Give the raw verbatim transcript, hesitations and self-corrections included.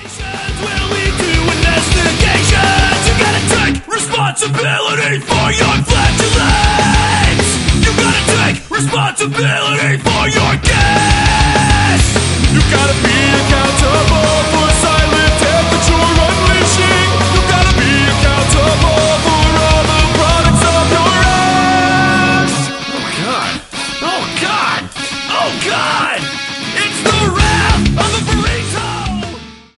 Will lead to investigations. You gotta take responsibility for your flatulence.